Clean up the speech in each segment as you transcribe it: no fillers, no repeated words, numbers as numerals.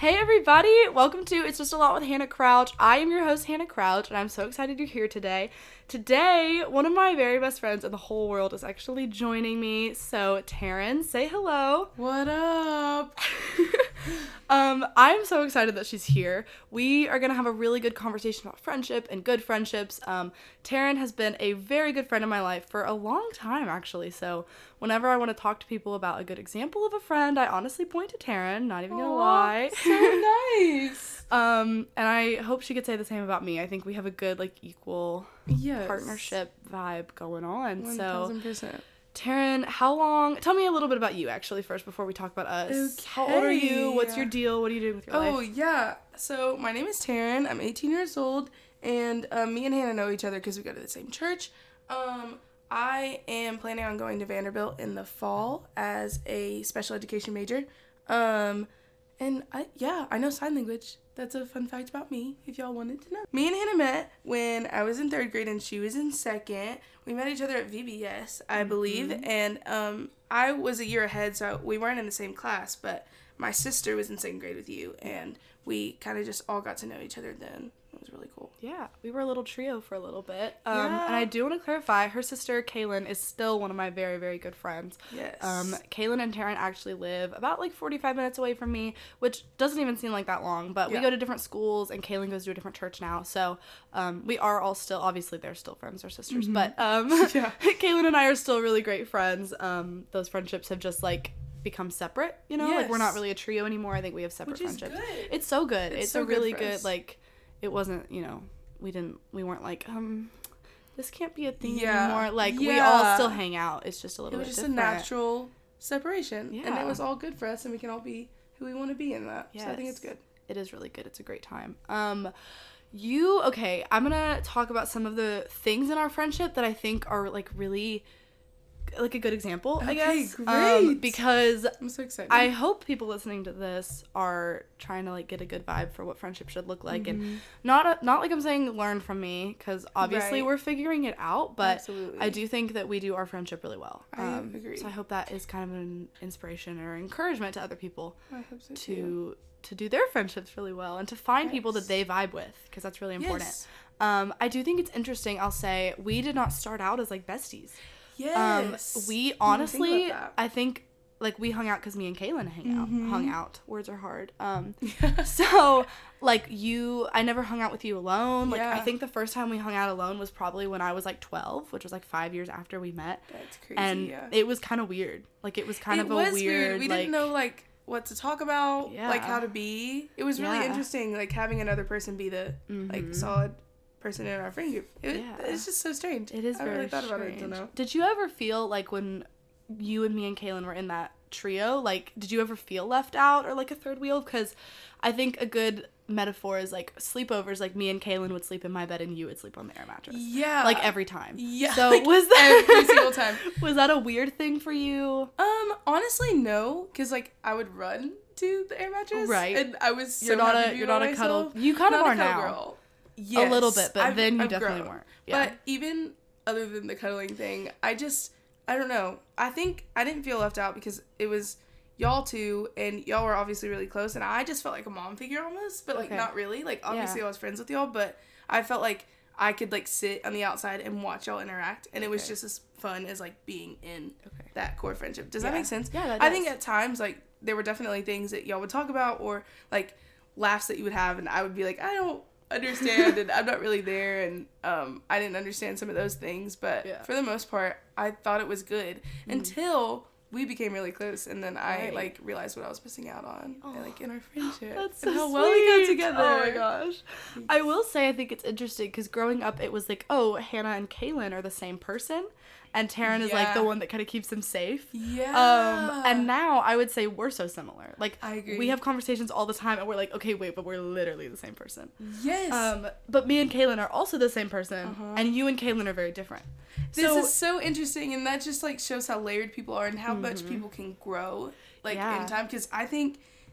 Hey everybody, welcome to It's Just a Lot with Hannah Crouch. I am your host, Hannah Crouch, and I'm so excited you're here today. Today, one of my very best friends in the whole world is actually joining me. So, Taryn, say hello. What up? I'm so excited that she's here. We are going to have a really good conversation about friendship and good friendships. Taryn has been a very good friend in my life for a long time, actually. So whenever I want to talk to people about a good example of a friend, I honestly point to Taryn, not even going to lie. So nice. And I hope she could say the same about me. I think we have a good, equal partnership vibe going on. 1000%. Taryn, tell me a little bit about you, actually, first, before we talk about us. Okay. How old are you? What's your deal? What are you doing with your life? Oh, yeah. So, my name is Taryn. I'm 18 years old, and me and Hannah know each other because we go to the same church. I am planning on going to Vanderbilt in the fall as a special education major. And I know sign language. That's a fun fact about me, if y'all wanted to know. Me and Hannah met when I was in 3rd grade and she was in 2nd. We met each other at VBS, I believe, and I was a year ahead, so we weren't in the same class, but my sister was in 2nd grade with you, and we kind of just all got to know each other then. It was really cool. Yeah, we were a little trio for a little bit. Yeah. And I do want to clarify, her sister, Kaylin, is still one of my very, very good friends. Yes. Kaylin and Taryn actually live about 45 minutes away from me, which doesn't even seem like that long, but we go to different schools, and Kaylin goes to a different church now, so we are all still, obviously they're still friends, they're sisters, but Kaylin and I are still really great friends. Those friendships have just, become separate, Yes. we're not really a trio anymore. I think we have separate Which is friendships. good. It's so good. It's so a really good for good, us. it wasn't, we weren't this can't be a thing Yeah. anymore. We all Yeah. still hang out. It's just a It little was bit just different. a natural separation, and Yeah. it was all good for us, and we can all be who we want to be in that. Yes. So I think it's good. It is really good. It's a great time. I'm gonna talk about some of the things in our friendship that I think are really a good example, I guess. Great. Because I'm so excited. I hope people listening to this are trying to get a good vibe for what friendship should look like, and not like I'm saying learn from me, because obviously Right. we're figuring it out, but Absolutely. I do think that we do our friendship really well. I agree. So I hope that is kind of an inspiration or encouragement to other people I hope so too. to do their friendships really well and to find people that they vibe with, because that's really important. Yes. I do think it's interesting. I'll say we did not start out as besties. Yes. We I honestly, didn't think about that. I think we hung out because me and Kaylin hung out. Words are hard. I never hung out with you alone. I think the first time we hung out alone was probably when I was 12, which was 5 years after we met. That's crazy. And it was kind of weird. It was kind of a weird. We didn't know what to talk about, Yeah. how to be. It was really Yeah. interesting, having another person be the solid person in our friend group. It's just so strange. It is I very really thought strange. about it. Don't know. Did you ever feel when you and me and Kaylin were in that trio, did you ever feel left out or a third wheel? Because I think a good metaphor is sleepovers. Me and Kaylin would sleep in my bed and you would sleep on the air mattress. Yeah. Every time. Yeah. So was that every single time? Was that a weird thing for you? Honestly, no, because I would run to the air mattress, Right. And I was so You're not happy a to be you're by not a myself. cuddle. You kind of Not are a cuddle now. girl. Yes, A little bit, but then you I've definitely grown. weren't. Yeah. But even other than the cuddling thing, I don't know. I think I didn't feel left out because it was y'all two, and y'all were obviously really close, and I just felt like a mom figure almost, but Okay. not really. Obviously Yeah. I was friends with y'all, but I felt like I could sit on the outside and watch y'all interact, and it was just as fun as being in that core friendship. Does that make sense? Yeah, that I think does. at times there were definitely things that y'all would talk about, or laughs that you would have, and I would be I don't understand, and I'm not really there, and I didn't understand some of those things, but for the most part I thought it was good until we became really close, and then I realized what I was missing out on in our friendship. That's so and how sweet. well we got together. Oh my gosh. I will say I think it's interesting because growing up it was Hannah and Kaylin are the same person, and Taryn is the one that kind of keeps them safe. Yeah. And now I would say we're so similar. I agree. We have conversations all the time and we're okay, wait, but we're literally the same person. Yes. But me and Kaylin are also the same person, and you and Kaylin are very different. This is so interesting, and that just shows how layered people are and how much people can grow in time, because I think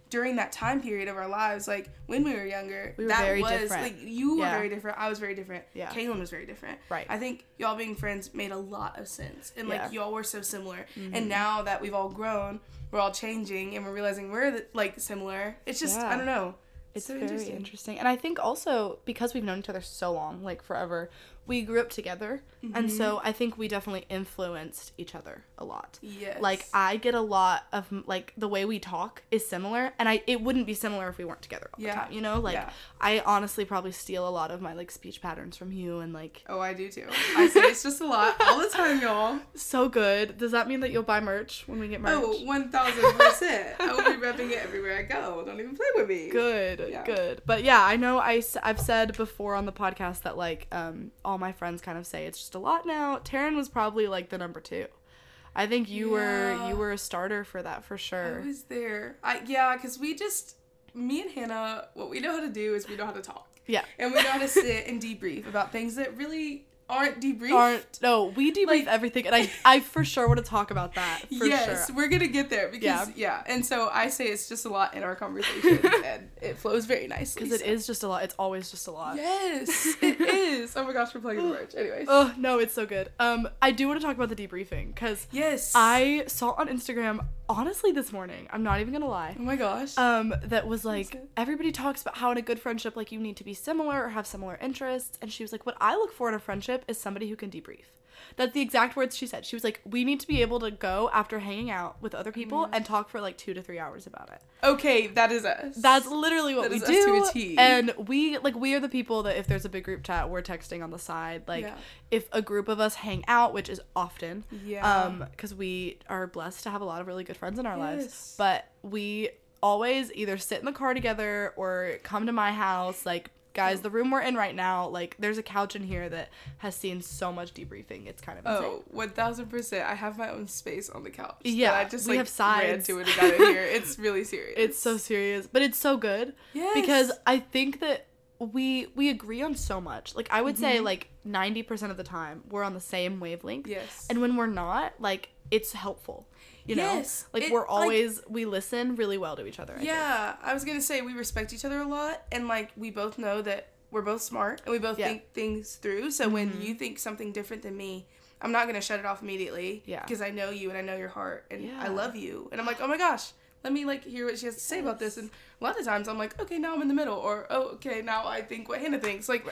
during that time period of our lives, like, when we were younger, we were very different. Like, you were very different, I was very different, Kaylin was very different. Right. I think y'all being friends made a lot of sense, and, like, y'all were so similar, Mm-hmm. and now that we've all grown, we're all changing, and we're realizing we're, like, similar. It's just, I don't know. It's so very interesting. And I think also, because we've known each other so long, like, forever, we grew up together, and so I think we definitely influenced each other a lot. Yes. Like, I get a lot of, like, the way we talk is similar, and it wouldn't be similar if we weren't together all the time, you know? Like, I honestly probably steal a lot of my, like, speech patterns from you, and, like... Oh, I do, too. I say it's just a lot all the time, y'all. So good. Does that mean that you'll buy merch when we get merch? Oh, 1,000%. I will be repping it everywhere I go. Don't even play with me. Good, good. But, yeah, I know I've said before on the podcast that, like, all my friends kind of say it's just a lot now. Taryn was probably, like, the number 2. I think you were a starter for that, for sure. I was there. Because me and Hannah, what we know how to do is we know how to talk. Yeah. And we know how to sit and debrief about things that really aren't debriefed. No, we debrief everything, and I for sure want to talk about that, for yes, sure. We're going to get there, because, and so I say it's just a lot in our conversation, and it flows very nicely. Because it is just a lot. It's always just a lot. Yes, it is. Oh my gosh, we're playing the merch. Anyways. Oh, no, it's so good. I do want to talk about the debriefing, because I saw on Instagram, honestly, this morning, I'm not even gonna lie. Oh my gosh. That was like, everybody talks about how in a good friendship, like, you need to be similar or have similar interests, and she was like, what I look for in a friendship is somebody who can debrief. That's the exact words she said. She was like, we need to be able to go after hanging out with other people and talk for like 2 to 3 hours about it. Okay, that is us. That's literally what we do. Us to a T. And we are the people that if there's a big group chat, we're texting on the side. Like, if a group of us hang out, which is often, because we are blessed to have a lot of really good friends in our lives, but we always either sit in the car together or come to my house, like, guys, the room we're in right now, like, there's a couch in here that has seen so much debriefing. It's kind of insane. Oh, 1,000%. I have my own space on the couch. Yeah, I just, we have sides. ran to it and got in here. It's really serious. It's so serious, but it's so good. Yes. Because I think that we agree on so much. Like, I would say, like, 90% of the time, we're on the same wavelength. Yes. And when we're not, like, it's helpful. You know? Like, we're always, we listen really well to each other. I was gonna say we respect each other a lot, and, like, we both know that we're both smart, and we both think things through, so when you think something different than me, I'm not gonna shut it off immediately, because I know you, and I know your heart, and I love you, and I'm like, oh my gosh, let me, like, hear what she has to say about this, and a lot of times I'm like, okay, now I'm in the middle, or, oh, okay, now I think what Hannah thinks, like,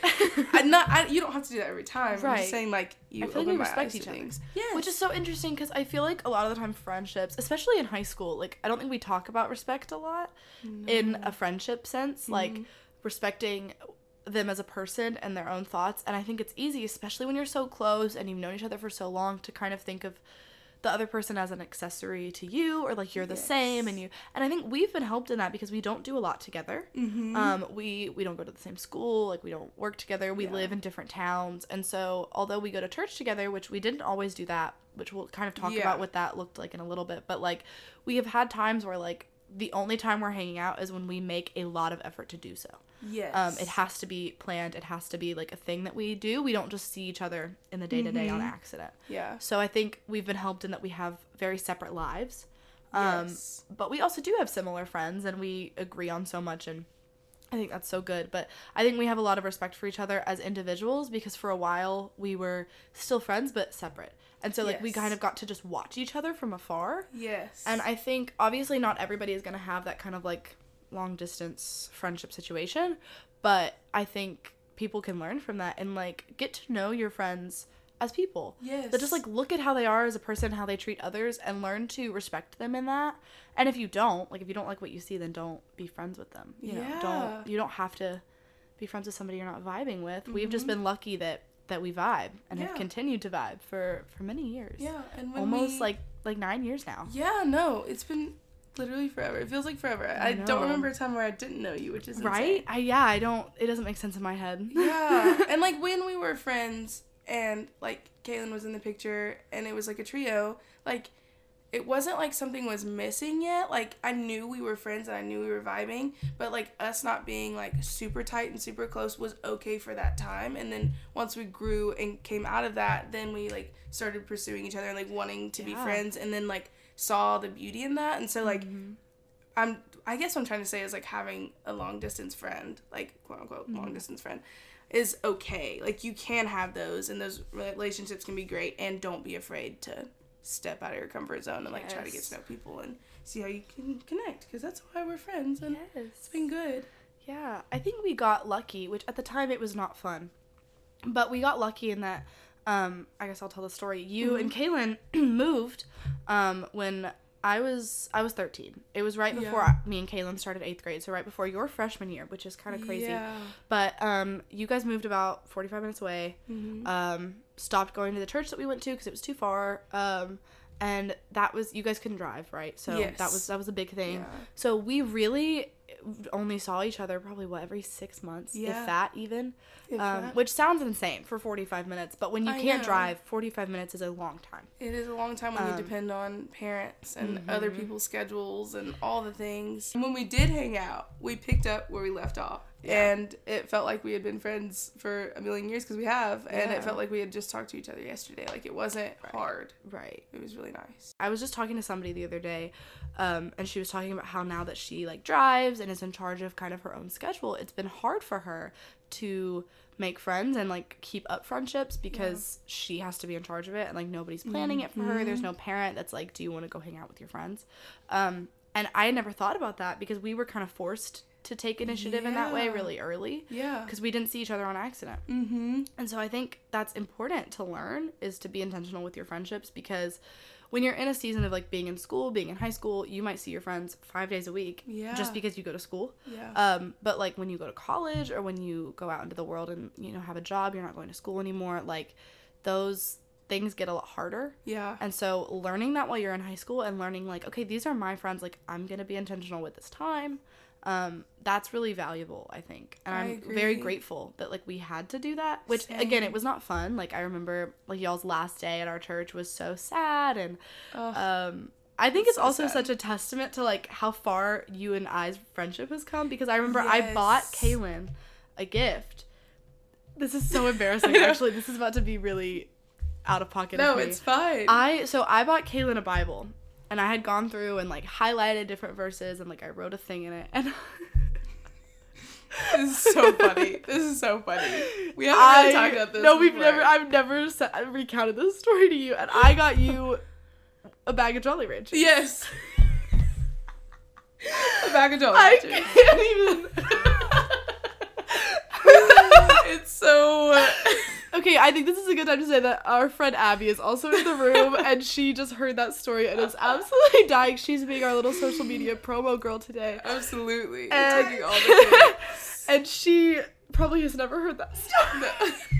you don't have to do that every time, I'm just saying, like, you I feel open like we respect each other. Yes. Which is so interesting, because I feel like a lot of the time friendships, especially in high school, like, I don't think we talk about respect a lot in a friendship sense, like, respecting them as a person and their own thoughts, and I think it's easy, especially when you're so close and you've known each other for so long, to kind of think of the other person as an accessory to you, or like you're the same, and I think we've been helped in that because we don't do a lot together. We don't go to the same school, like, we don't work together, we live in different towns, and so although we go to church together, which we didn't always do that, which we'll kind of talk about what that looked like in a little bit, but, like, we have had times where, like, the only time we're hanging out is when we make a lot of effort to do so. Yes. It has to be planned. It has to be, like, a thing that we do. We don't just see each other in the day-to-day on accident. Yeah. So I think we've been helped in that we have very separate lives. But we also do have similar friends, and we agree on so much, and I think that's so good. But I think we have a lot of respect for each other as individuals, because for a while we were still friends but separate. And so, like, we kind of got to just watch each other from afar. Yes. And I think, obviously, not everybody is going to have that kind of, like, long-distance friendship situation. But I think people can learn from that and, like, get to know your friends as people. Yes. But just, like, look at how they are as a person, how they treat others, and learn to respect them in that. And if you don't like what you see, then don't be friends with them. You know, you don't have to be friends with somebody you're not vibing with. We've just been lucky that we vibe and have continued to vibe for many years. Yeah, and when almost like 9 years now. Yeah, no, it's been literally forever. It feels like forever. I don't remember a time where I didn't know you, which is right. Insane. I don't. It doesn't make sense in my head. Yeah, and, like, when we were friends and, like, Kaylin was in the picture and it was, like, a trio, like, it wasn't like something was missing yet. Like, I knew we were friends and I knew we were vibing, but, like, us not being, like, super tight and super close was okay for that time. And then once we grew and came out of that, then we, like, started pursuing each other and, like, wanting to be friends, and then, like, saw the beauty in that. And so, like, I guess what I'm trying to say is, like, having a long distance friend, like, quote unquote, long distance friend, is okay. Like, you can have those, and those relationships can be great, and don't be afraid to step out of your comfort zone and, like, try to get to know people and see how you can connect, because that's why we're friends, and it's been good. Yeah, I think we got lucky, which at the time it was not fun, but we got lucky in that, I guess I'll tell the story. You and Kaylin moved when I was 13. It was right before me and Kaylin started 8th grade, so right before your freshman year, which is kind of crazy. Yeah. But you guys moved about 45 minutes away, stopped going to the church that we went to because it was too far, and that was, you guys couldn't drive, right? So that was a big thing. Yeah. So we really only saw each other probably, every 6 months, if that even. Which sounds insane for 45 minutes, but when you can't drive, 45 minutes is a long time. It is a long time when you depend on parents and other people's schedules and all the things. And when we did hang out, we picked up where we left off. Yeah. And it felt like we had been friends for a million years, because we have, and it felt like we had just talked to each other yesterday. Like, it wasn't hard. Right. It was really nice. I was just talking to somebody the other day, and she was talking about how now that she, like, drives and is in charge of kind of her own schedule, it's been hard for her to make friends and, like, keep up friendships, because she has to be in charge of it, and, like, nobody's planning it for her. There's no parent that's like, do you want to go hang out with your friends? And I had never thought about that, because we were kind of forced to take initiative in that way really early. Yeah. Because we didn't see each other on accident. Mm-hmm. And so I think that's important to learn, is to be intentional with your friendships, because when you're in a season of, like, being in school, being in high school, you might see your friends 5 days a week just because you go to school. Yeah. But, like, when you go to college, or when you go out into the world and, you know, have a job, you're not going to school anymore, like, those things get a lot harder. Yeah. And so learning that while you're in high school, and learning, like, okay, these are my friends, like, I'm going to be intentional with this time. That's really valuable, I think. And I'm very grateful that, like, we had to do that, which again, it was not fun. Like, I remember, like, y'all's last day at our church was so sad. And, I think it's so also sad. Such a testament to, like, how far you and I's friendship has come, because I remember I bought Kaylin a gift. This is so embarrassing. Actually, this is about to be really out of pocket. No, it's fine. I bought Kaylin a Bible. And I had gone through and, like, highlighted different verses, and, like, I wrote a thing in it. And this is so funny. We haven't really talked about this. No, I've never recounted this story to you. And I got you a bag of Jolly Ranchers. Yes. A bag of Jolly Ranchers. I can't even. It's so. Okay, I think this is a good time to say that our friend Abby is also in the room, and she just heard that story and is absolutely dying. She's being our little social media promo girl today. Absolutely. And, taking all the things. And she probably has never heard that story. No.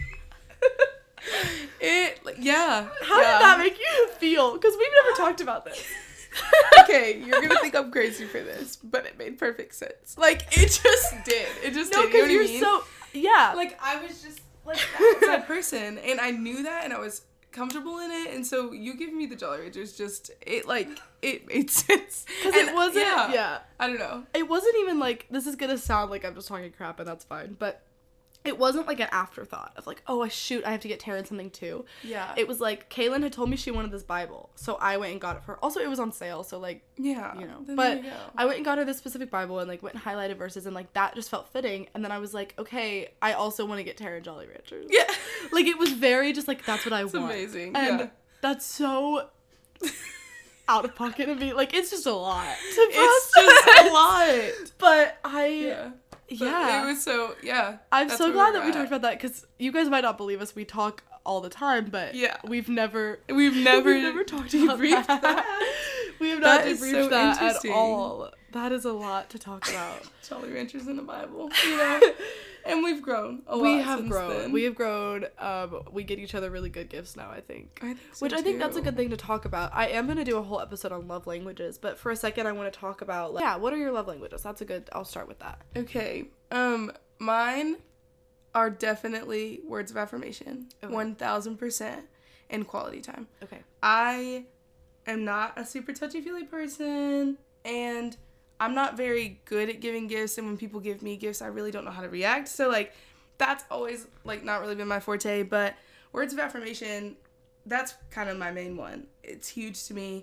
How did that make you feel? Because we've never talked about this. Okay, you're gonna think I'm crazy for this, but it made perfect sense. Like, it just did. It just did. No, because you're so... Yeah. Like, I was just... Like, that was my person, and I knew that, and I was comfortable in it, and so you giving me the Jolly Ranchers it made sense. Because it wasn't, I don't know. It wasn't even, like, this is gonna sound like I'm just talking crap, and that's fine, but it wasn't, like, an afterthought of, like, oh, shoot, I have to get Taryn something, too. Yeah. It was, like, Kaylin had told me she wanted this Bible, so I went and got it for her. Also, it was on sale, so, like, you know. But I went and got her this specific Bible and, like, went and highlighted verses, and, like, that just felt fitting. And then I was like, okay, I also want to get Taryn Jolly Ranchers. Yeah. Like, it was very just, like, that's what I want. It's amazing. And that's so... out of pocket of me. Like, it's just a lot. It's just a lot. But it was so, I'm so glad that we talked about that, because you guys might not believe us. We talk all the time, but we've never talked about that. We have not debriefed that at all. That is a lot to talk about. Jolly Ranchers in the Bible, you know? And we've grown a lot. We have grown. We get each other really good gifts now, I think. Which I think that's a good thing to talk about. I am going to do a whole episode on love languages, but for a second I want to talk about, like, what are your love languages? I'll start with that. Okay. Mine are definitely words of affirmation. Okay. 1000%, and quality time. Okay. I am not a super touchy-feely person, and I'm not very good at giving gifts, and when people give me gifts, I really don't know how to react. So, like, that's always, like, not really been my forte, but words of affirmation, that's kind of my main one. It's huge to me.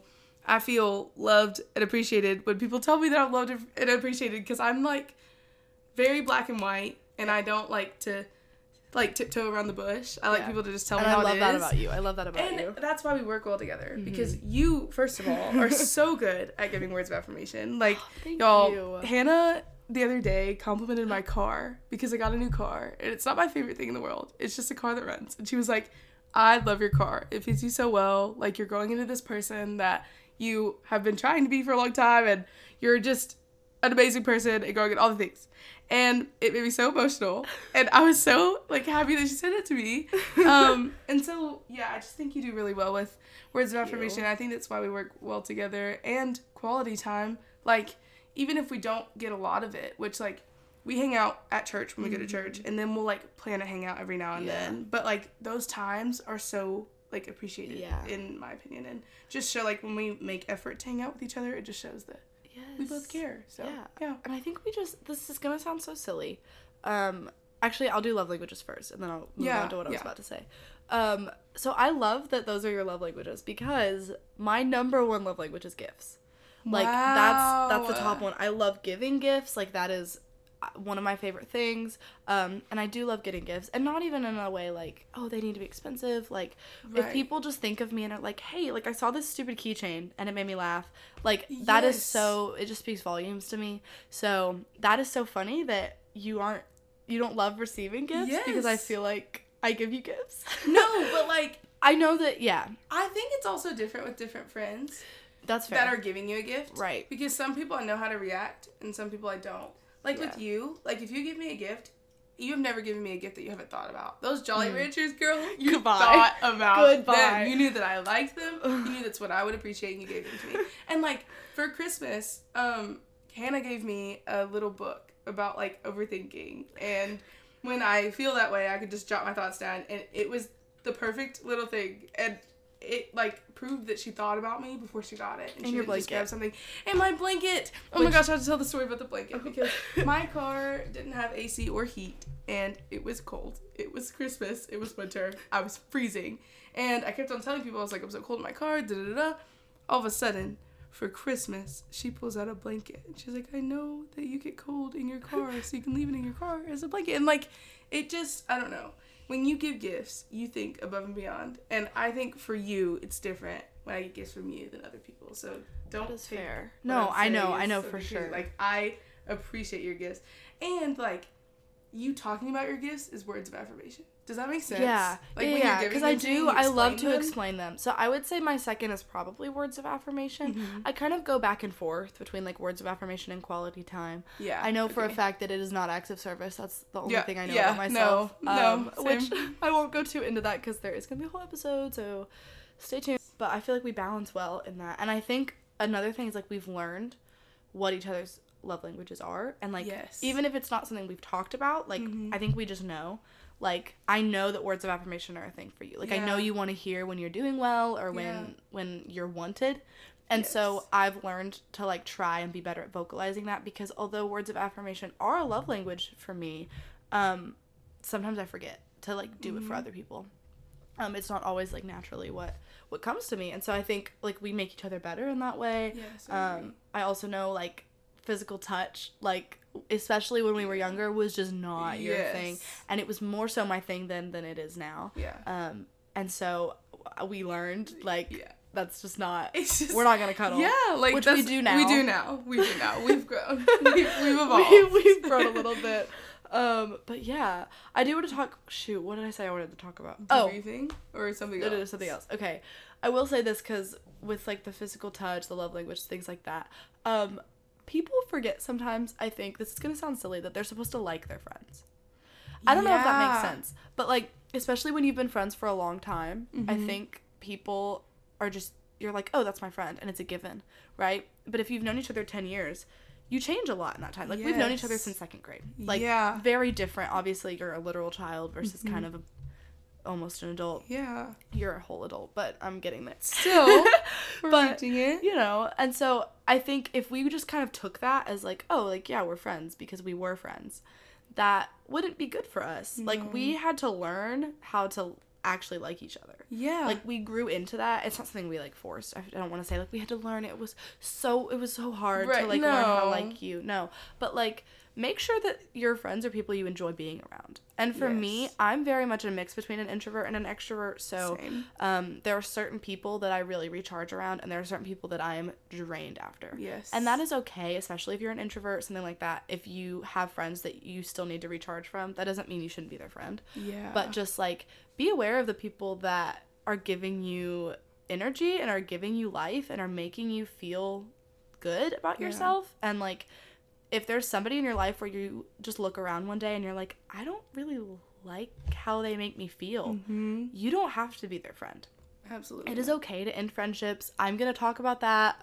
I feel loved and appreciated when people tell me that I'm loved and appreciated, because I'm, like, very black and white, and I don't like to, like, tiptoe around the bush. I like people to just tell me how it is. I love that about you. I love that about you. And that's why we work well together, because you, first of all, are so good at giving words of affirmation. Like, Thank y'all, you. Hannah the other day complimented my car because I got a new car, and it's not my favorite thing in the world. It's just a car that runs. And she was like, I love your car. It fits you so well. Like, you're growing into this person that you have been trying to be for a long time, and you're just an amazing person and growing in all the things. And it made me so emotional, and I was so, like, happy that she said it to me. And so, yeah, I just think you do really well with words of affirmation. I think that's why we work well together, and quality time. Like, even if we don't get a lot of it, which, like, we hang out at church when we go to church, and then we'll, like, plan a hangout every now and then. But, like, those times are so, like, appreciated, in my opinion. And just show, like, when we make effort to hang out with each other, it just shows that we both care. So, yeah. And I think this is going to sound so silly. Actually, I'll do love languages first, and then I'll move on to what I was about to say. So I love that those are your love languages, because my number one love language is gifts. Like, that's the top one. I love giving gifts. Like, that is one of my favorite things. And I do love getting gifts. And not even in a way like, oh, they need to be expensive. Like, if people just think of me and are like, hey, like, I saw this stupid keychain and it made me laugh. Like, that is so, it just speaks volumes to me. So, that is so funny that you don't love receiving gifts, because I feel like I give you gifts. No, but, like, I know that, I think it's also different with different friends. That's fair. That are giving you a gift. Right. Because some people I know how to react, and some people I don't. Like, with you, like, if you give me a gift, you have never given me a gift that you haven't thought about. Those Jolly Ranchers, girl, you thought about them. You knew that I liked them. You knew that's what I would appreciate, and you gave them to me. And, like, for Christmas, Hannah gave me a little book about, like, overthinking. And when I feel that way, I could just jot my thoughts down. And it was the perfect little thing. And it, like, proved that she thought about me before she got it. And she your didn't just blanket. grab something. And my blanket! Oh my gosh, I have to tell the story about the blanket. Because my car didn't have AC or heat. And it was cold. It was Christmas. It was winter. I was freezing. And I kept on telling people, I was like, I'm so cold in my car, da-da-da-da. All of a sudden, for Christmas, she pulls out a blanket. And she's like, I know that you get cold in your car, so you can leave it in your car as a blanket. And, like, it just, I don't know. When you give gifts, you think above and beyond. And I think for you, it's different when I get gifts from you than other people. So don't That is take fair. what No, I'm saying I know so for confusing. sure. Like, I appreciate your gifts. And, like, you talking about your gifts is words of affirmation. Does that make sense? Yeah. Like, when yeah, you're giving because them I to me, do. you I love to them. explain them. So I would say my second is probably words of affirmation. I kind of go back and forth between, like, words of affirmation and quality time. Yeah. I know for a fact that it is not acts of service. That's the only thing I know yeah, about myself. No, which I won't go too into that because there is gonna be a whole episode. So stay tuned. But I feel like we balance well in that, and I think another thing is, like, we've learned what each other's love languages are, and, like, even if it's not something we've talked about, like, I think we just know. Like, I know that words of affirmation are a thing for you. Like, I know you want to hear when you're doing well or when you're wanted. And so I've learned to, like, try and be better at vocalizing that, because although words of affirmation are a love language for me, sometimes I forget to, like, do it for other people. It's not always, like, naturally what comes to me. And so I think, like, we make each other better in that way. Yes, I also know, like, physical touch, like, especially when we were younger, was just not your thing, and it was more so my thing than it is now. And so we learned, like, that's just not, it's just, we're not gonna cuddle. Like, which we do now. We've grown. We've evolved. We've grown a little bit. But yeah, I do want to talk. Shoot, what did I say I wanted to talk about? Debriefing or something else? No, something else. Okay, I will say this because with, like, the physical touch, the love language, things like that, people forget sometimes, I think, this is gonna sound silly, that they're supposed to like their friends. I don't know if that makes sense, but, like, especially when you've been friends for a long time, I think people are just, you're like, oh, that's my friend, and it's a given, right? But if you've known each other 10 years, you change a lot in that time. Like, we've known each other since 2nd grade. Like, very different. Obviously, you're a literal child versus kind of almost an adult. You're a whole adult, but I'm getting there. Still, we're reaching it. You know, and so I think if we just kind of took that as, like, oh, like, yeah, we're friends because we were friends, that wouldn't be good for us. Like, we had to learn how to actually like each other. Yeah. Like, we grew into that. It's not something we, like, forced. I don't want to say, like, we had to learn. It was so hard to, like, learn how to like you. No. But, like, make sure that your friends are people you enjoy being around. And for me, I'm very much a mix between an introvert and an extrovert. So there are certain people that I really recharge around, and there are certain people that I am drained after. Yes. And that is okay, especially if you're an introvert, something like that. If you have friends that you still need to recharge from, that doesn't mean you shouldn't be their friend. Yeah. But just, like, be aware of the people that are giving you energy and are giving you life and are making you feel good about yourself. And, like, if there's somebody in your life where you just look around one day and you're like, I don't really like how they make me feel, you don't have to be their friend. Absolutely. It is okay to end friendships. I'm going to talk about that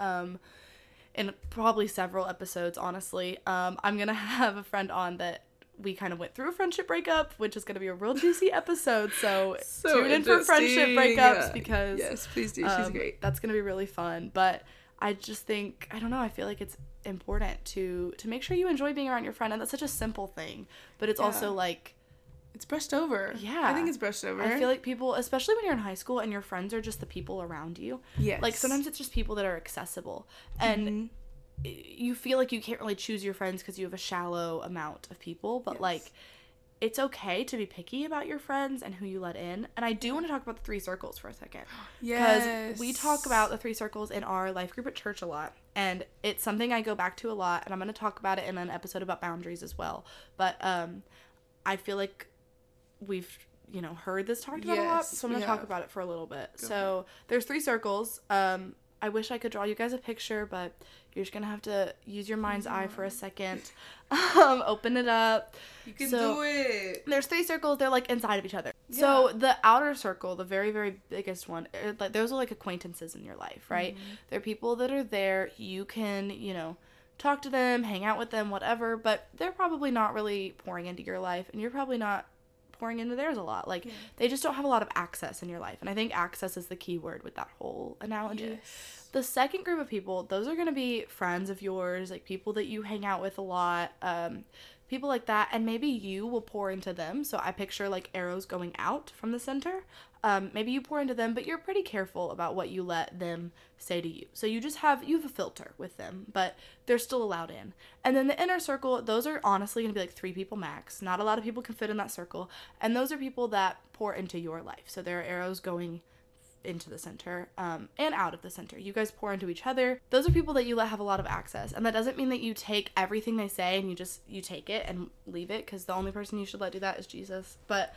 in probably several episodes, honestly. I'm going to have a friend on that we kind of went through a friendship breakup, which is going to be a real juicy episode. So tune in for friendship breakups because... Yes, please do. She's great. That's going to be really fun. But I just think, I don't know, I feel like it's important to make sure you enjoy being around your friend, and that's such a simple thing, but it's also like it's brushed over. I think it's brushed over. I feel like people, especially when you're in high school and your friends are just the people around you, like sometimes it's just people that are accessible, and you feel like you can't really choose your friends because you have a shallow amount of people, but like it's okay to be picky about your friends and who you let in. And I do want to talk about the 3 circles for a second. Because we talk about the 3 circles in our life group at church a lot. And it's something I go back to a lot. And I'm going to talk about it in an episode about boundaries as well. But I feel like we've, heard this talked about a lot. So I'm going to talk about it for a little bit. So there's 3 circles. I wish I could draw you guys a picture, but you're just going to have to use your mind's eye for a second. Open it up. You can do it. There's 3 circles. They're, like, inside of each other. Yeah. So the outer circle, the very, very biggest one, like those are, like, acquaintances in your life, right? They're people that are there. You can, talk to them, hang out with them, whatever, but they're probably not really pouring into your life, and you're probably not pouring into theirs a lot. Like, they just don't have a lot of access in your life. And I think access is the key word with that whole analogy. The second group of people, those are going to be friends of yours, like people that you hang out with a lot, people like that, and maybe you will pour into them. So I picture like arrows going out from the center. Maybe you pour into them, but you're pretty careful about what you let them say to you. So you have a filter with them, but they're still allowed in. And then the inner circle, those are honestly going to be like 3 people max. Not a lot of people can fit in that circle. And those are people that pour into your life. So there are arrows going into the center and out of the center. You guys pour into each other. Those are people that you let have a lot of access. And that doesn't mean that you take everything they say and you take it and leave it, because the only person you should let do that is Jesus. But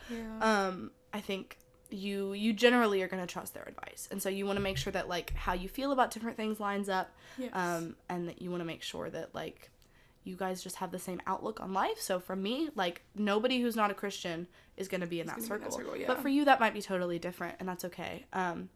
I think you generally are going to trust their advice, and so you want to make sure that like how you feel about different things lines up, and that you want to make sure that like you guys just have the same outlook on life. So for me, like, nobody who's not a Christian is going to be in that circle. But for you, that might be totally different, and that's okay.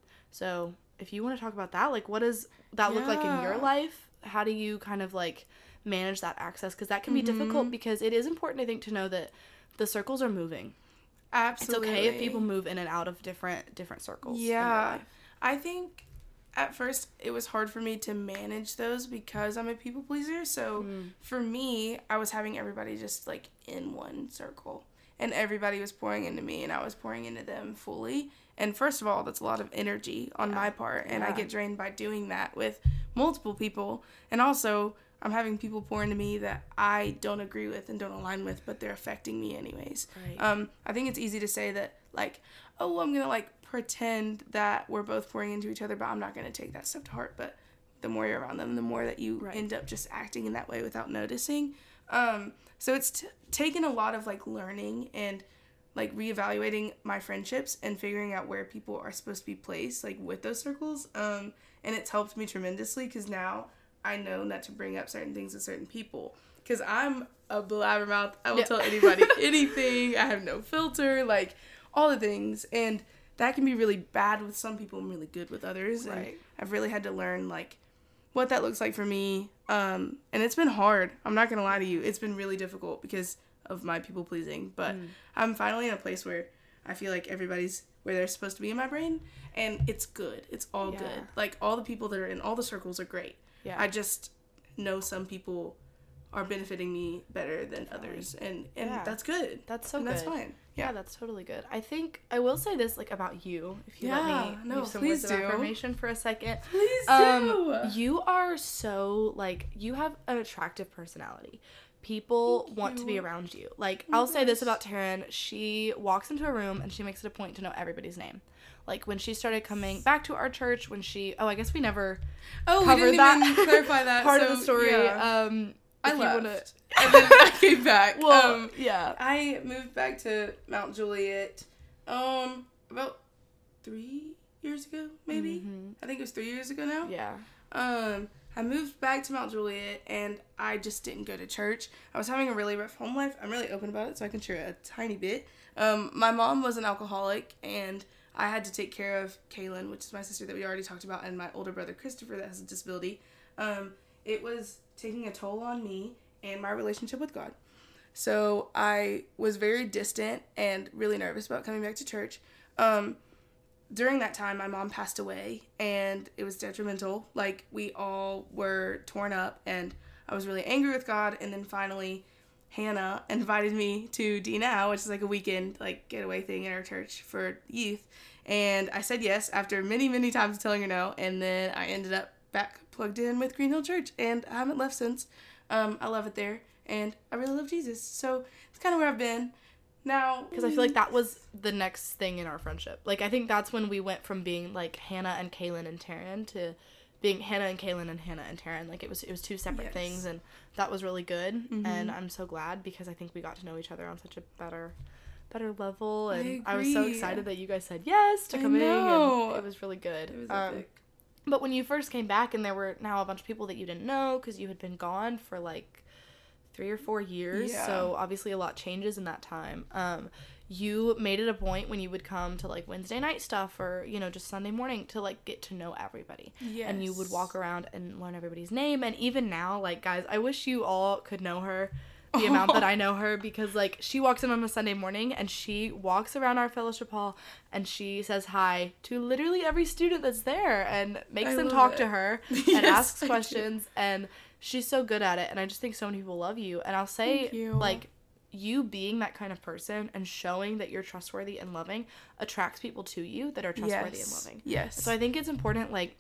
So if you want to talk about that, like, what does that look like in your life? How do you kind of like manage that access? Because that can be difficult, because it is important, I think, to know that the circles are moving. Absolutely. It's okay if people move in and out of different circles. Yeah. I think at first it was hard for me to manage those because I'm a people pleaser. So for me, I was having everybody just like in one circle, and everybody was pouring into me and I was pouring into them fully. And first of all, that's a lot of energy on my part, and I get drained by doing that with multiple people. And also, I'm having people pour into me that I don't agree with and don't align with, but they're affecting me anyways. Right. I think it's easy to say that, like, oh, I'm going to, like, pretend that we're both pouring into each other, but I'm not going to take that stuff to heart. But the more you're around them, the more that you end up just acting in that way without noticing. So it's taken a lot of, like, learning and, like, reevaluating my friendships and figuring out where people are supposed to be placed, like, with those circles. And it's helped me tremendously, because now I know not to bring up certain things with certain people, because I'm a blabbermouth. I will tell anybody anything. I have no filter, like, all the things, and that can be really bad with some people and really good with others. Right. And I've really had to learn, like, what that looks like for me, and it's been hard. I'm not gonna lie to you. It's been really difficult because of my people pleasing, but I'm finally in a place where I feel like everybody's where they're supposed to be in my brain, and it's good. It's all good. Like, all the people that are in all the circles are great. Yeah. I just know some people are benefiting me better than others, and that's good. That's so and good. That's fine. Yeah, that's totally good. I think I will say this like about you, if you let me use some words of affirmation for a second. Please do. You are so like you have an attractive personality. People want to be around you. Like I'll say this about Taryn, she walks into a room and she makes it a point to know everybody's name. Like when she started coming back to our church, I guess we never covered we didn't even clarify that part of the story. Yeah. I left. And then I came back. Well, yeah. I moved back to Mount Juliet about 3 years ago, maybe. Mm-hmm. I think it was 3 years ago now. Yeah. I moved back to Mount Juliet, and I just didn't go to church. I was having a really rough home life. I'm really open about it, so I can share a tiny bit. My mom was an alcoholic, and I had to take care of Kaylin, which is my sister that we already talked about, and my older brother, Christopher, that has a disability. It was taking a toll on me and my relationship with God. So I was very distant and really nervous about coming back to church. During that time, my mom passed away, and it was detrimental. Like, we all were torn up, and I was really angry with God. And then finally, Hannah invited me to D Now, which is like a weekend like getaway thing in our church for youth. And I said yes after many, many times telling her no. And then I ended up back plugged in with Green Hill Church, and I haven't left since. I love it there, and I really love Jesus. So it's kind of where I've been. Now, because I feel like that was the next thing in our friendship. Like, I think that's when we went from being, like, Hannah and Kaylin and Taryn to being Hannah and Kaylin and Hannah and Taryn. Like, it was two separate things, and that was really good. Mm-hmm. And I'm so glad because I think we got to know each other on such a better level. And I was so excited that you guys said yes to coming, and it was really good. It was epic. But when you first came back, and there were now a bunch of people that you didn't know because you had been gone for, like, 3 or 4 years, so obviously a lot changes in that time. You made it a point when you would come to like Wednesday night stuff or, you know, just Sunday morning to like get to know everybody. Yes. And you would walk around and learn everybody's name. And even now, like, guys, I wish you all could know her the amount that I know her, because like she walks in on a Sunday morning and she walks around our fellowship hall and she says hi to literally every student that's there and makes them talk to her and asks questions, and she's so good at it, and I just think so many people love you. And I'll say, like, you being that kind of person and showing that you're trustworthy and loving attracts people to you that are trustworthy and loving. Yes. So I think it's important, like,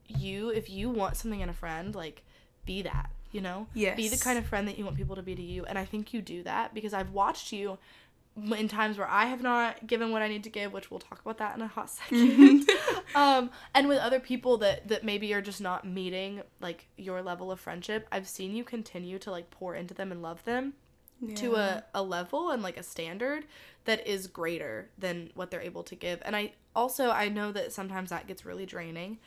if you want something in a friend, like, be that, you know? Yes. Be the kind of friend that you want people to be to you, and I think you do that because I've watched you in times where I have not given what I need to give, which we'll talk about that in a hot second. And with other people that maybe are just not meeting, like, your level of friendship, I've seen you continue to, like, pour into them and love them to a level and, like, a standard that is greater than what they're able to give. And I know that sometimes that gets really draining.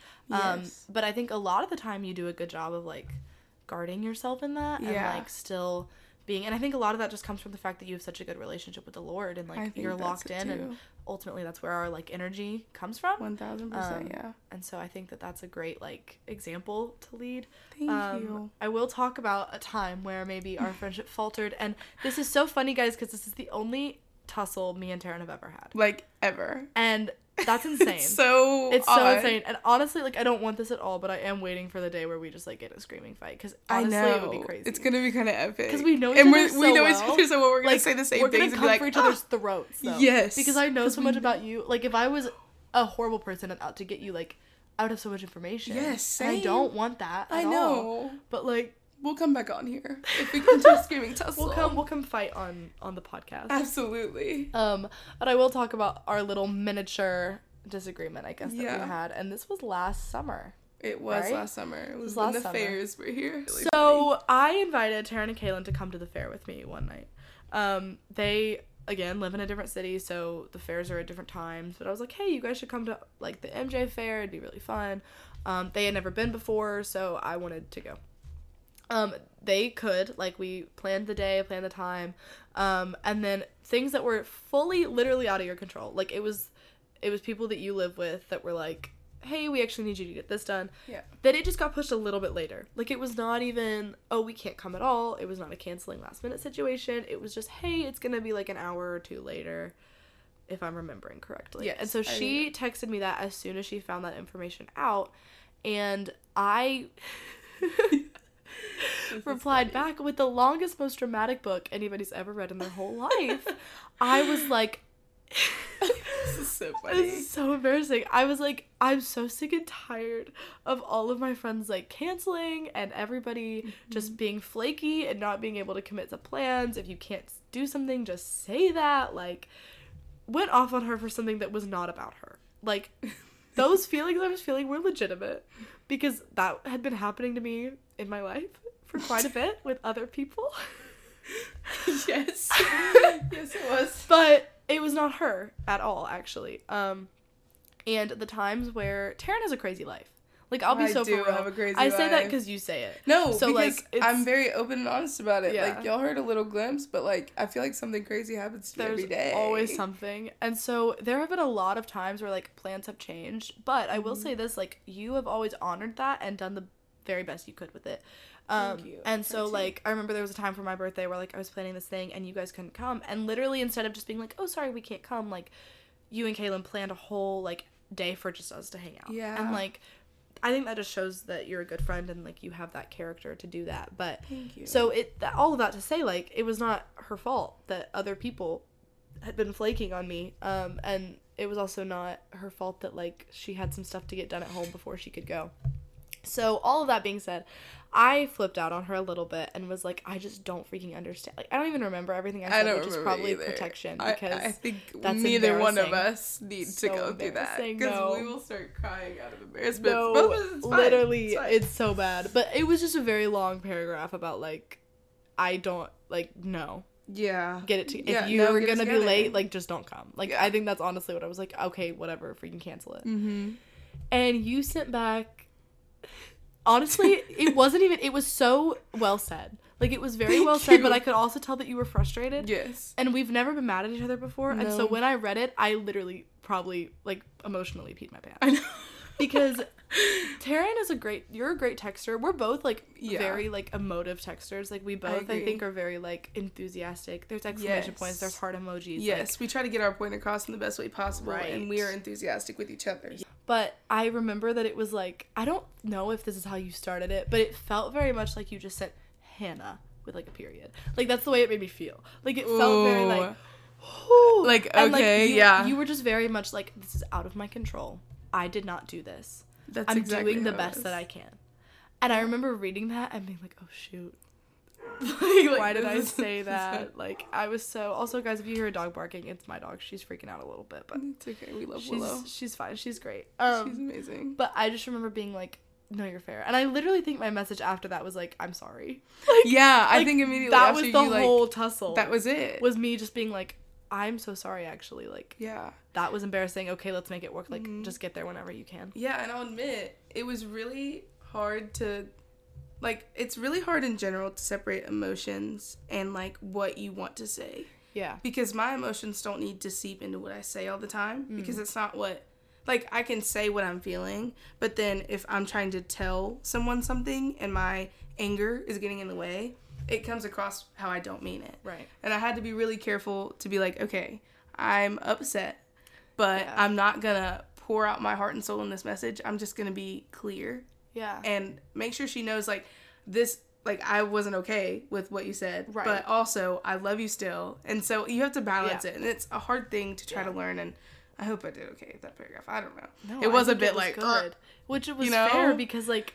But I think a lot of the time you do a good job of, like, guarding yourself in that and, like, still being, and I think a lot of that just comes from the fact that you have such a good relationship with the Lord, and like you're locked in, and ultimately that's where our like energy comes from. 1000%, yeah. And so I think that that's a great like example to lead. Thank you. I will talk about a time where maybe our friendship faltered, and this is so funny, guys, because this is the only tussle me and Taryn have ever had. Like, ever. And that's insane. It's so insane. And honestly, like, I don't want this at all, but I am waiting for the day where we just, like, get a screaming fight. Because honestly, it would be crazy. It's going to be kind of epic. Because we know each other so well. We know each other so well. We're going to say the same things. We're going to come for each other's throats, though. Yes. Because I know so much about you. Like, if I was a horrible person and out to get you, like, I would have so much information. Yes, same. And I don't want that at all. I know. But, like, we'll come back on here if we get into a screaming tussle. We'll come fight on the podcast. Absolutely. But I will talk about our little miniature disagreement, I guess, that we had, and this was last summer. It was last summer. It was when the fairs were here. Really so funny. I invited Taryn and Kaylin to come to the fair with me one night. They again live in a different city, so the fairs are at different times, but I was like, hey, you guys should come to like the MJ fair, it'd be really fun. They had never been before, so I wanted to go. They could, like, we planned the day, planned the time, and then things that were fully literally out of your control, like it was people that you live with that were like, hey, we actually need you to get this done. Yeah. Then it just got pushed a little bit later. Like, it was not even, oh, we can't come at all. It was not a canceling last minute situation. It was just, hey, it's going to be like an hour or two later, if I'm remembering correctly. Yes. And so she texted me that as soon as she found that information out. And I replied back with the longest, most dramatic book anybody's ever read in their whole life. I was like, this is so funny. This is so embarrassing. I was like, I'm so sick and tired of all of my friends like canceling and everybody just being flaky and not being able to commit to plans. If you can't do something, just say that. Like, went off on her for something that was not about her. Like, those feelings I was feeling were legitimate because that had been happening to me in my life for quite a bit with other people. Yes. Yes, it was. But it was not her at all, actually. And the times where Taryn has a crazy life. Like, I'll be so for real. Have a crazy I say life. that because you say it. No, so, because like, I'm very open and honest about it. Yeah. Like, y'all heard a little glimpse, but, like, I feel like something crazy happens to me every day. There's always something. And so there have been a lot of times where, like, plans have changed. But I will say this, like, you have always honored that and done the very best you could with it. Thank you. And so, like, I remember there was a time for my birthday where, like, I was planning this thing and you guys couldn't come. And literally, instead of just being like, oh, sorry, we can't come, like, you and Kaylin planned a whole, like, day for just us to hang out. Yeah. And, like, I think that just shows that you're a good friend and, like, you have that character to do that. But Thank you. so all of that to say, like, it was not her fault that other people had been flaking on me. And it was also not her fault that, like, she had some stuff to get done at home before she could go. So all of that being said, I flipped out on her a little bit and was like, I just don't freaking understand. Like, I don't even remember everything I said, which is probably either. protection because I think that's neither one of embarrassing. us need to go through that because no. we will start crying out of embarrassment. No, Both of us, it's fine. literally, It's fine. it's so bad. But it was just a very long paragraph about, like, I don't, like, no. Yeah. Get it to Yeah, if you're get it gonna be together. late, like, just don't come. Like, Yeah. I think that's honestly what I was like, okay, whatever, freaking cancel it. Mm-hmm. And you sent back, honestly, it wasn't even, it was so well said. Like, it was very Thank well said, you. but I could also tell that you were frustrated. Yes. And we've never been mad at each other before. And so No. when I read it, I literally probably, like, emotionally peed my pants. I know. Because Taryn is you're a great texter. We're both, like, Yeah. very, like, emotive texters. Like, we both, I think, are very, like, enthusiastic. There's exclamation Yes. points, there's heart emojis. Yes, we try to get our point across in the best way possible, Right. and we are enthusiastic with each other. But I remember that it was, like, I don't know if this is how you started it, but it felt very much like you just sent Hannah with, like, a period. Like, that's the way it made me feel. Like, it felt very, like, whew. Like, And, okay, you, yeah. You were just very much like, this is out of my control. I did not do this. That's I'm exactly doing the how it best was. that I can. And I remember reading that and being like, oh, shoot. Like, Why did I this is- say that? Like, I was so... Also, guys, if you hear a dog barking, it's my dog. She's freaking out a little bit, but It's okay. We love Willow. she's fine. She's great. She's amazing. But I just remember being like, no, you're fair. And I literally think my message after that was like, I'm sorry. Yeah, I Like, think immediately that after was the you, like, whole tussle. that was it. Was me just being like, I'm so sorry, actually. Like, Yeah. that was embarrassing. Okay, let's make it work. Like, just get there whenever you can. Yeah, and I'll admit, it was really hard to, like, it's really hard in general to separate emotions and, like, what you want to say. Yeah. Because my emotions don't need to seep into what I say all the time, because it's not what, like, I can say what I'm feeling, but then if I'm trying to tell someone something and my anger is getting in the way, it comes across how I don't mean it. Right. And I had to be really careful to be like, okay, I'm upset, but Yeah. I'm not gonna pour out my heart and soul in this message. I'm just gonna be clear Yeah. and make sure she knows, like, this, like, I wasn't okay with what you said, Right. but also I love you still. And so you have to balance Yeah. it, and it's a hard thing to try to learn. And I hope I did okay with that paragraph. I don't know. No, it was I a think bit it was like, good, which it was you know? fair because, like,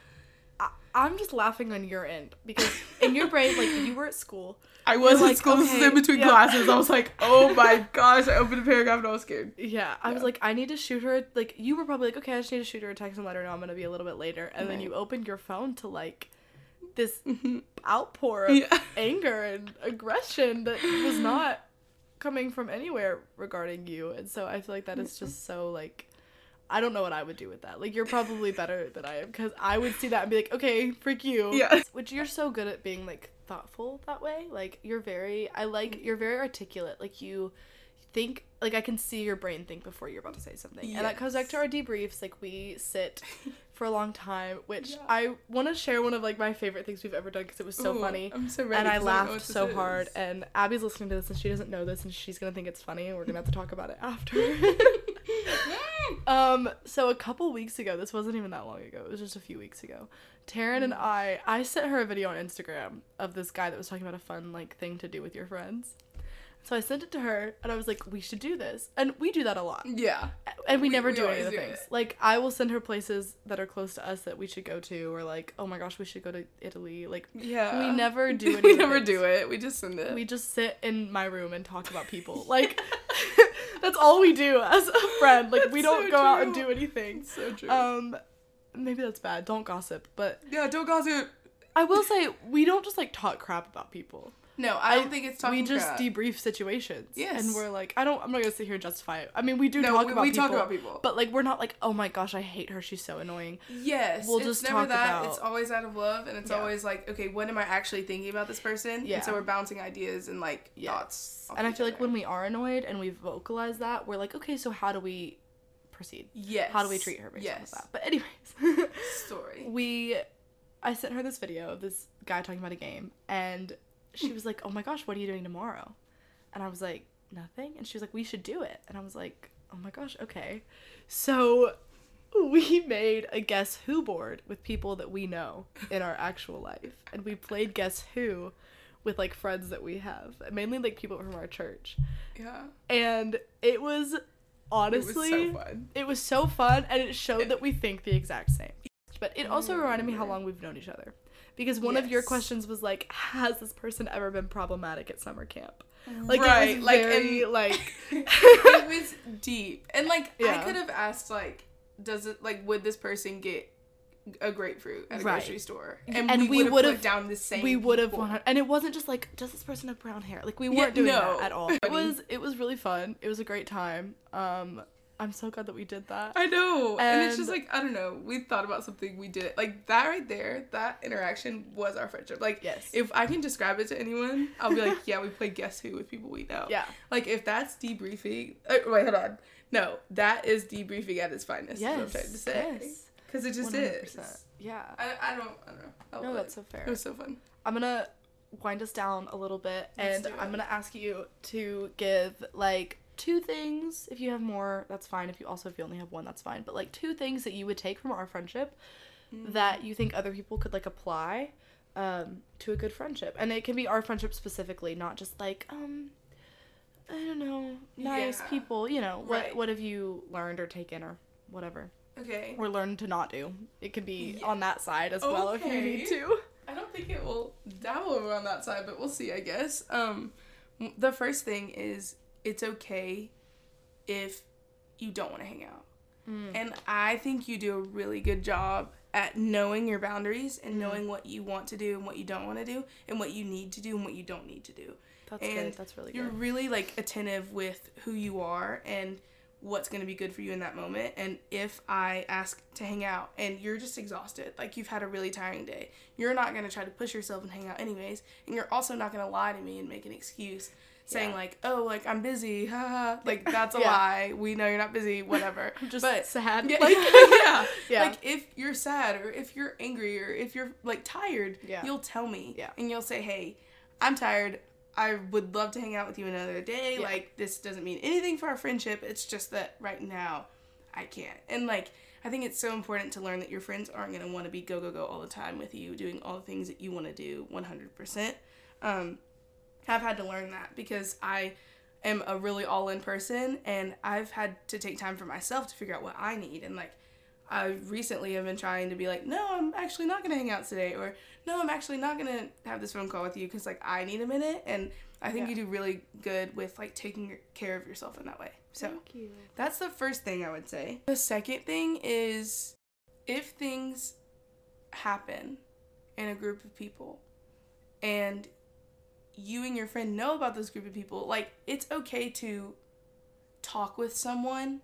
I'm just laughing on your end because in your brain, like, you were at school. I was You're in like, school. This is okay, in between yeah. classes. I was like, oh my gosh! I opened a paragraph and I was scared. Yeah, I was like, I need to shoot her. Like, you were probably like, okay, I just need to shoot her a text and let her know I'm gonna be a little bit later. And then Right. you opened your phone to, like, this outpour of Yeah. anger and aggression that was not coming from anywhere regarding you. And so I feel like that is just so, like, I don't know what I would do with that. Like, you're probably better than I am because I would see that and be like, okay, freak you. Yeah. Which you're so good at being, like, thoughtful that way. Like, you're very articulate. Like, you think, like, I can see your brain think before you're about to say something. And that comes back to our debriefs. Like, we sit for a long time, which Yeah. I want to share one of, like, my favorite things we've ever done because it was so Ooh, funny. I'm so ready. And I 'cause don't know what laughed this so is. hard. And Abby's listening to this and she doesn't know this and she's going to think it's funny and we're going to have to talk about it after. So a couple weeks ago, this wasn't even that long ago, it was just a few weeks ago, Taryn and I sent her a video on Instagram of this guy that was talking about a fun, like, thing to do with your friends. So I sent it to her, and I was like, we should do this. And we do that a lot. Yeah. And we never do any of the things. Like, I will send her places that are close to us that we should go to, or like, oh my gosh, we should go to Italy. Like, yeah. We never do any We of the never things. do it. We just send it. We just sit in my room and talk about people. Like, that's all we do as a friend. Like, we don't go out and do anything. So true. Maybe that's bad. Don't gossip. But yeah, don't gossip. I will say, we don't just, like, talk crap about people. No, I don't think it's talking crap. We just debrief situations. Yes. And we're like, I'm not going to sit here and justify it. I mean, we talk about people. But, like, we're not like, oh my gosh, I hate her. She's so annoying. Yes. We'll it's just never talk that. about... It's always out of love, and it's always like, okay, what am I actually thinking about this person? Yeah. And so we're bouncing ideas and, like, thoughts. And I feel like when we are annoyed and we vocalize that, we're like, okay, so how do we proceed? Yes. How do we treat her based on that? But anyways. Story. I sent her this video of this guy talking about a game, and she was like, oh my gosh, what are you doing tomorrow? And I was like, nothing. And she was like, we should do it. And I was like, oh my gosh, okay. So we made a Guess Who board with people that we know in our actual life. And we played Guess Who with, like, friends that we have. Mainly, like, people from our church. Yeah. And it was, honestly... It was so fun, and it showed that we think the exact same. But it also reminded me how long we've known each other. Because one of your questions was like, has this person ever been problematic at summer camp? Like, right. it was very, like... it was deep. And, like, I could have asked, like, would this person get a grapefruit at a grocery store? And we would have put down the same We would have... And it wasn't just like, does this person have brown hair? Like, we weren't doing that at all. It was really fun. It was a great time. I'm so glad that we did that. I know. And it's just like, I don't know. We thought about something, we did it. Like, that right there, that interaction was our friendship. Like, yes. If I can describe it to anyone, I'll be like, yeah, we play Guess Who with people we know. Yeah. Like, if that's debriefing... wait, hold on. No, that is debriefing at its finest. Yes. Is what I'm trying to say. Yes. Because it just 100%. Is. Yeah. I don't know. No, that's so fair. It was so fun. I'm going to wind us down a little bit, and I'm going to ask you to give, like... 2 things. If you have more, that's fine. If you only have 1, that's fine. But, like, 2 things that you would take from our friendship that you think other people could, like, apply to a good friendship. And it can be our friendship specifically, not just like, I don't know, nice people, you know. What have you learned or taken or whatever? Okay. Or learned to not do. It can be on that side as well if you need to. I don't think it will dabble over on that side, but we'll see, I guess. The first thing is, it's okay if you don't want to hang out. And I think you do a really good job at knowing your boundaries and knowing what you want to do and what you don't want to do and what you need to do and what you don't need to do. That's good. That's really good. You're really, like, attentive with who you are and what's going to be good for you in that moment. And if I ask to hang out and you're just exhausted, like, you've had a really tiring day, you're not going to try to push yourself and hang out anyways. And you're also not going to lie to me and make an excuse saying, like, oh, like, I'm busy, haha. Like, that's a lie. We know you're not busy, whatever. I'm just sad. Yeah, like, Like, if you're sad or if you're angry or if you're, like, tired, you'll tell me. Yeah. And you'll say, hey, I'm tired. I would love to hang out with you another day. Yeah. Like, this doesn't mean anything for our friendship. It's just that right now I can't. And, like, I think it's so important to learn that your friends aren't going to want to be go, go, go all the time with you, doing all the things that you want to do 100%. I've had to learn that because I am a really all-in person, and I've had to take time for myself to figure out what I need. And, like, I recently have been trying to be like, no, I'm actually not going to hang out today, or no, I'm actually not going to have this phone call with you because, like, I need a minute. And I think you do really good with, like, taking care of yourself in that way. So Thank you. That's the first thing I would say. The second thing is, if things happen in a group of people and you and your friend know about this group of people, like, it's okay to talk with someone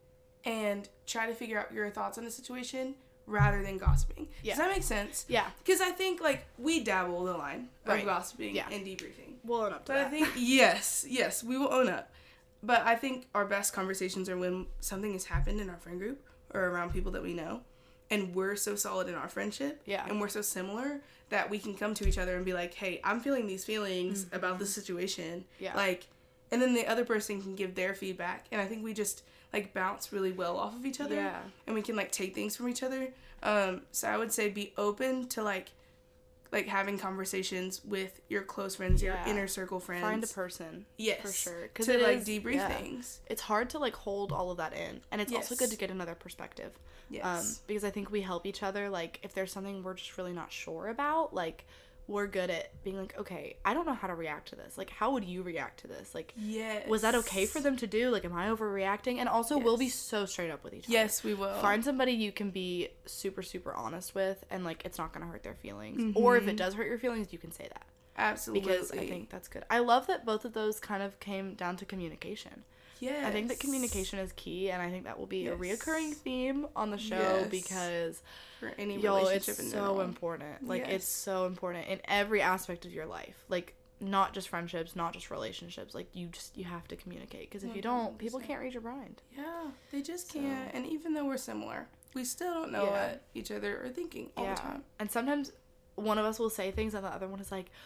and try to figure out your thoughts on the situation rather than gossiping. Yeah. Does that make sense? Yeah. Because I think, like, we dabble the line of gossiping and debriefing. We'll own up to that. I think, yes, we will own up. But I think our best conversations are when something has happened in our friend group or around people that we know, and we're so solid in our friendship, and we're so similar that we can come to each other and be like, hey, I'm feeling these feelings about this situation. Yeah. Like, and then the other person can give their feedback. And I think we just, like, bounce really well off of each other. Yeah. And we can, like, take things from each other. So I would say be open to, like having conversations with your close friends, your inner circle friends. Find a person. Yes. For sure. To, like, debrief things. It's hard to, like, hold all of that in. And it's also good to get another perspective. Yes. Because I think we help each other. Like, if there's something we're just really not sure about, like, we're good at being like, okay, I don't know how to react to this. Like, how would you react to this? Like, was that okay for them to do? Like, am I overreacting? And also, we'll be so straight up with each other. Yes, we will. Find somebody you can be super, super honest with, and, like, it's not going to hurt their feelings. Mm-hmm. Or if it does hurt your feelings, you can say that. Absolutely. Because I think that's good. I love that both of those kind of came down to communication. Yes. I think that communication is key, and I think that will be a reoccurring theme on the show because for any relationship it's in so general. Important. Like, it's so important in every aspect of your life. Like, not just friendships, not just relationships. Like, you have to communicate, because if you don't, people can't read your mind. Yeah, they just can't. And even though we're similar, we still don't know what each other are thinking all the time. And sometimes one of us will say things and the other one is like,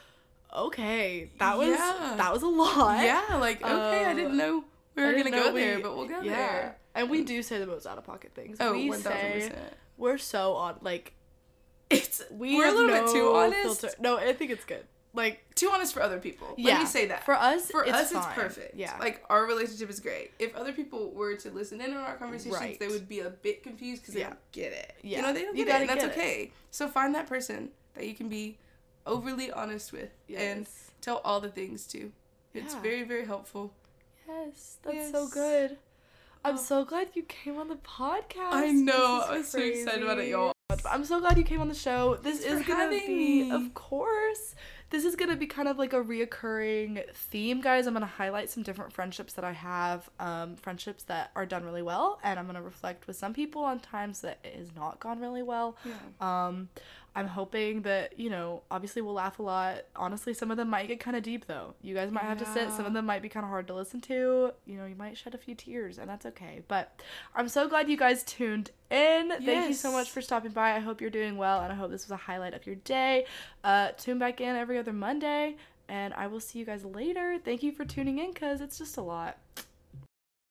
okay, that was a lot. Yeah, like, okay, I didn't know we were going to go there, but we'll go there. And we do say the most out-of-pocket things. Oh, we 1000%. say, we're so on, like, we're a little bit too honest. Filter. No, I think it's good. Like, too honest for other people. Let me say that. For us, it's perfect. Yeah. Like, our relationship is great. If other people were to listen in on our conversations, they would be a bit confused because they don't get it. Yeah. You know, they don't get it, and that's okay. So find that person that you can be overly honest with and tell all the things to. It's very, very helpful. Yes, that's so good. I'm so glad you came on the podcast. I know. I was so excited about it, y'all. I'm so glad you came on the show. This is going to be, of course, this is going to be kind of like a reoccurring theme, guys. I'm going to highlight some different friendships that I have, friendships that are done really well, and I'm going to reflect with some people on times that it has not gone really well. Yeah. I'm hoping that, you know, obviously we'll laugh a lot. Honestly, some of them might get kind of deep, though. You guys might have to sit. Some of them might be kind of hard to listen to. You know, you might shed a few tears, and that's okay. But I'm so glad you guys tuned in. Yes. Thank you so much for stopping by. I hope you're doing well, and I hope this was a highlight of your day. Tune back in every other Monday, and I will see you guys later. Thank you for tuning in, because it's just a lot.